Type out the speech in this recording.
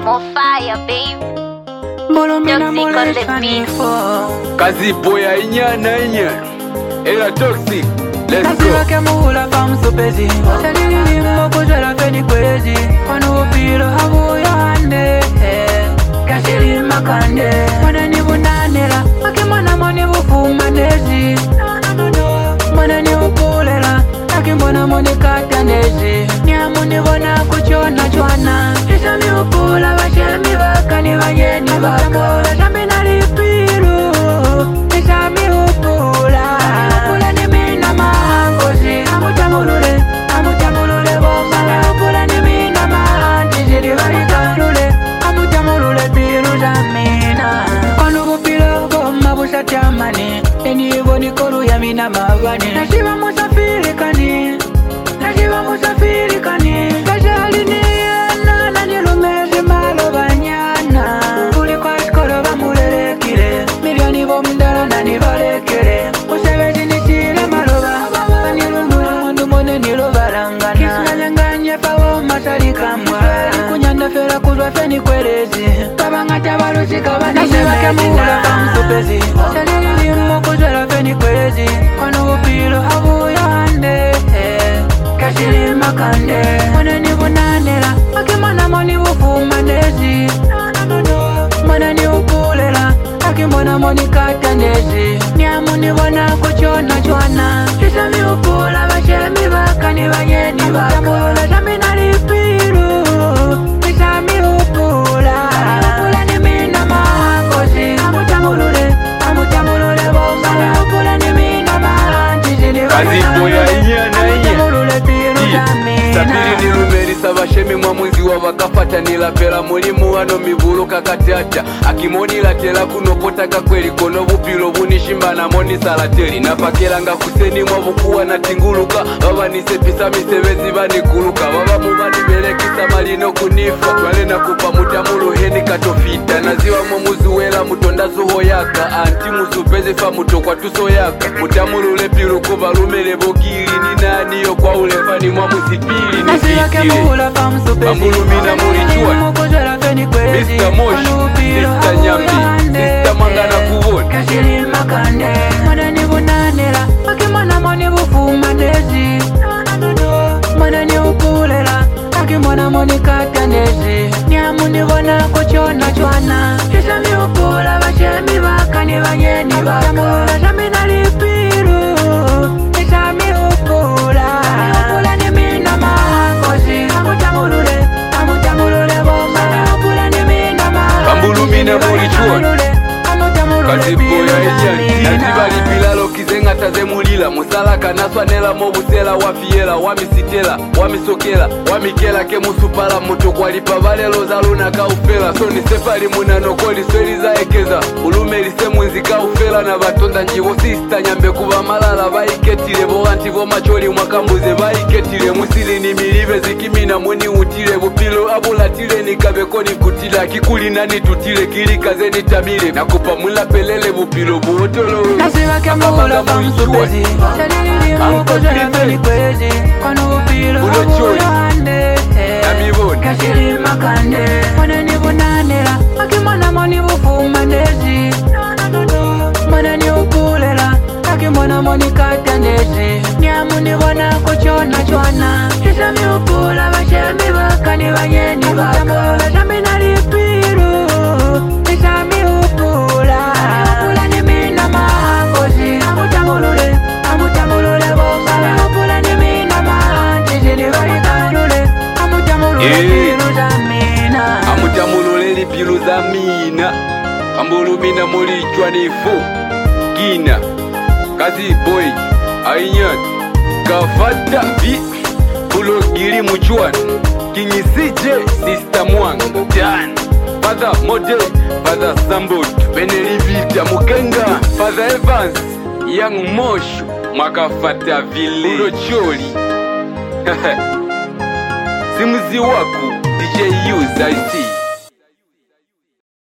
More fire, babe. Toxic on the beat. Kazi boya inyana. Era toxic. Let's go. Nasiwa kemula famsupezi Wasalili moko jwala feni kwezi Wanu upiro hamu yohande Kashili makande Mwana nivu nanela Waki mwana moni wufu manezi Mwana nivu kulela Waki mwana moni katanezi Nyamu nivona kuchona chwana Isami upula Washemi waka ni wanyeni waka Shami nalipiru Isami upula Upula ni mina mahangozi Amutamulule bomala Upula ni mina mahanjijiri walikanule Amutamulule piru zamina Konubu pilo goma busati amani Eni hivyo ni koru ya mina mawani Nashiva musafiri kani Kajali ni yana na nilumezi malo banyana Kuli kwa skoro bamulele kile Milioni bomdala na nivalekele Usebezi nisile maloba Banilumula mundu mone nilobalangana Kiswelenganye pawo masalika mwala Kunyanda fela kuzwa feni kwelezi Kabangata balusi kabanise mekemula kamsupezi Salili limo kuzwela feni kwelezi Wanu upilo habu yohande Kashili makande Mwana nivu nanela Aki mwana moni wufu manezi Mwana ni ukulela Aki mwana moni katanezi Nyamu nivona kuchona chwana Isami upula Vashemi waka ni wanyeni waka Shami nalipiru Isami upula Upula ni mina mahangozi Amutamulule bombala Upula ni mina mahanjijini Kazi boya inyana. Sabiri nilumerisa bashemi mwamuzi wa wakafata nilapela mulimu wano mivulu kakatata Akimonila tela kunopotaka kweli kono bupilo bunishimba na moni salateli Napakela nga kuseni mwabukuwa na tinguluka Baba nisepisa misebezi banikuluka Baba mubani belekisa malino kunifa Twale na kupa mutamulu heni katofita Naziwa mwamuzi wela mutonda zuho yaka Anti musupezi fa mutokwa tuso yaka Mutamulu lepilu kuba lumele bogiri Ninani yo kwa ulefani mwamuzi pili Nasiwa kemula famsupezi Ambulumina murichua Mr. Moshi, Sister Nyambi, Sister Mangana Kuwoni Kashili makande Mwana nivu nanela Waki mwana moni wufu manezi Mwana ni ukulela Waki mwana moni katanezi Nyamu nivona kuchona chwana Isami upula Vashemi waka ni wanyeni waka Shami nalipiru Isami upula Upula ni mina mahangozi Amutamulule bombala Upula ni mina mahangozi Ambulumina murichua Kazi boya inyani Nazibali pilalo kizenga tazemulila Musala kanaswa nela mobusela Wafiela, wamisitela, wamisokela Wamikela ke musupala muto kwa lipa valelo za luna kaufela So nisepali munanokoli sweli za ekeza Ulume lise mwinzi kaufela na batonda njivo Sista nyambe kuba malala Vaiketile bowanti vo macholi mwakambuze Vaiketile musili ni milive zikimina muni utile Bupilo abulatile nikabeko nikutila Kikuli nani tutile kilikaze nitabile Nakupa mula pelele bupilo buotolo Nasiwa kemula famsupezi Salili limo kuzwela feni kwezi Wanu upilo hamu yohande Kashili makande Mwana nivu nanela Waki mwana moni wufu manezi Mwana ni ukulela Waki mwana moni katanezi Nyamu nivona kuchona chwana Isami upula Vashemi waka ni wanyeni waka Shami nalipiru Isami upula Upula ni mina mahangozi Amutamulule bombala Upula ni mina mahanjijini walikanule Amutamulule piru zamina Amutamulule lipilu za mina Ambulumina mulichwa nifu Gina Kazi boy Ainyat Kafata vi Kulogiri muchuan Kingisije Sister Mwanga Dan Father Model Father Sambut Benelivita Mukenga Father Evans Young Moshu Mwakafata vile Ulocholi Simuzi waku DJ Use I see